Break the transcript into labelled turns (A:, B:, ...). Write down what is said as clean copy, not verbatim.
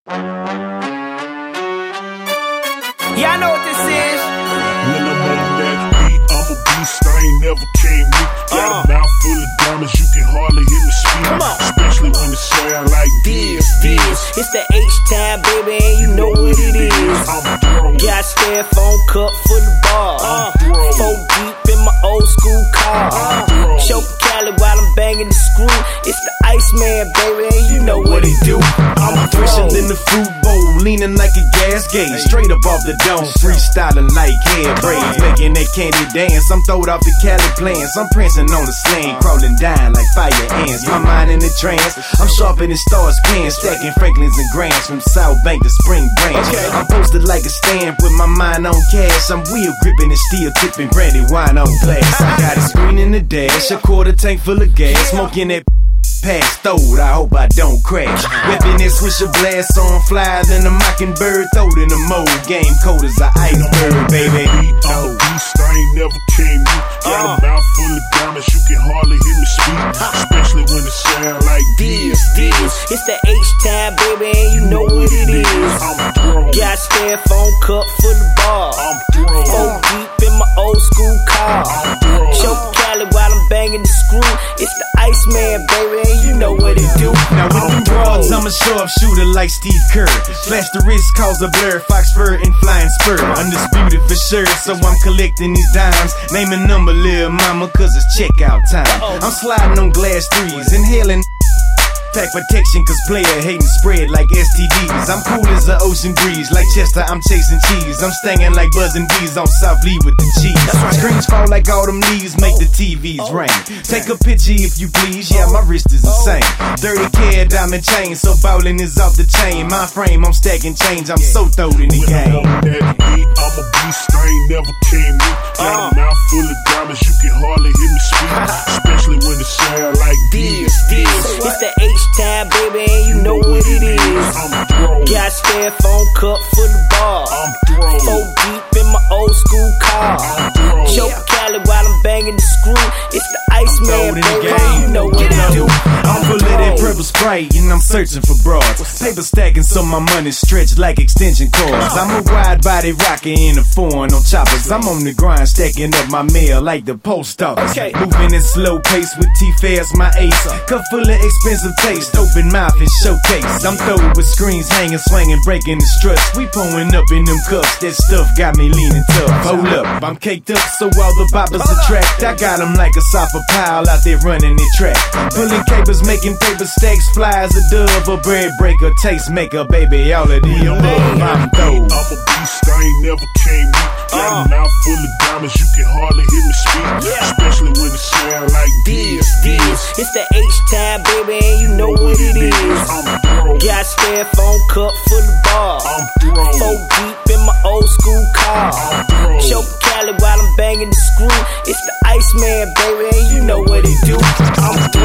A: Y'all know what this is.
B: When I'm on that beat, I'm a beast, I ain't never came weak. Got a mouth full of diamonds, you can hardly hear me speak.
A: Come on.
B: Especially when it sound like this.
A: It's the H-Time, baby, and you know what it is.
B: I'm thrown.
A: Got styrofoam cup full of bars.
B: I'm thrown.
A: 4 deep in my old school car.
B: thrown.
A: Choke Cali while I'm banging the screw. It's the Iceman, baby, and you know what it do.
C: I'm fresher than the fruit bowl, leaning like a gas gauge. Straight up off the dome, freestyling like hair braids. Making that candy dance, I'm throwed off the Cali plans. I'm prancing on the slang, crawling down like fire ants. My mind in a trance, I'm sharper than stars pants. Stacking Franklins and Grants from South Bank to Spring Branch. I'm posted like a stamp with my mind on cash. I'm wheel gripping and steel tipping brandy wine on glass. I got a screen in the dash, a quarter tank full of gas. Smoking that pass throwed, I hope I don't crash. Whipping that swisher blast on fly than a mockingbird. Throwed in the mold, game cold as an iceberg, baby.
B: I'm a beast, I ain't never came weak. Got a mouth full of diamonds, you can hardly hear me speak. Especially when it sound like this.
A: It's the H-Time, baby, and you know what it is.
B: I'm thrown.
A: Got styrofoam cup full of bars.
B: I'm thrown.
A: 4 deep in my old school car.
B: I'm thrown.
A: Choke Cali while I'm banging the screw. It's the Iceman, baby, and you know what it do.
C: Now with them broads, I'm a sharpshooter like Steve Kerr. Flash the wrist, cause a blur, fox fur and flying spur. Undisputed for sure, so I'm collecting these dimes. Name a number, lil' mama, cause it's checkout time. I'm sliding on glass threes, inhaling pack protection, cause player hating spread like STDs. I'm cool as the ocean breeze, like Chester, I'm chasing cheese. I'm stinging like buzzing bees on South Lee with the cheese. Screens fall like autumn leaves, make the TVs rain. Take a picture if you please, yeah, my wrist is insane. 30 karat diamond chain, so bowling is off the chain. My frame, I'm stacking change, I'm so throwed in the
B: When I'm
C: game.
B: on that beat, I'm a beast, I ain't never came weak. Got a mouth full of diamonds, you can hardly hear me speak. Especially when it sound like this.
A: It's the H-Time, baby, and you know what it is.
B: I'm thrown.
A: Got styrofoam cup full of bars.
B: I'm thrown.
A: 4 deep in my old school car.
B: I'm thrown.
A: Choke Cali while I'm banging the screw. It's the Iceman,
C: Throwed in the
A: baby,
C: game.
A: you know what it do.
C: I'm full of that purple Sprite and I'm searching for broads. Paper stacking so my money stretched like extension cords. I'm a wide body rocker in a foreign on choppers. I'm on the grind stacking up my mail like the post office. Moving at slow pace with T-Fairs my ace. Cup full of expensive taste, open mouth and showcase. I'm throwing with screens hanging, swinging, breaking the struts. We pulling up in them cups, that stuff got me leaning tough. Hold up, I'm caked up so all the boppers attract. I got them like a sofa pile out there running the track. Pulling capers, making paper stacks, fly as a dove, a bread breaker, taste maker, baby, all of the above. I'm through.
B: I'm a beast, I ain't never came weak. Got a mouth full of diamonds, you can hardly hear me speak. Especially when it sound like this.
A: It's the H-Time, baby, and you know what it is.
B: I'm thrown.
A: Got styrofoam cup full of bars.
B: I'm thrown.
A: 4 deep in my old school car.
B: I'm thrown.
A: Choke Cali while I'm banging the screw. It's the Iceman, baby, and you know what it do. I'm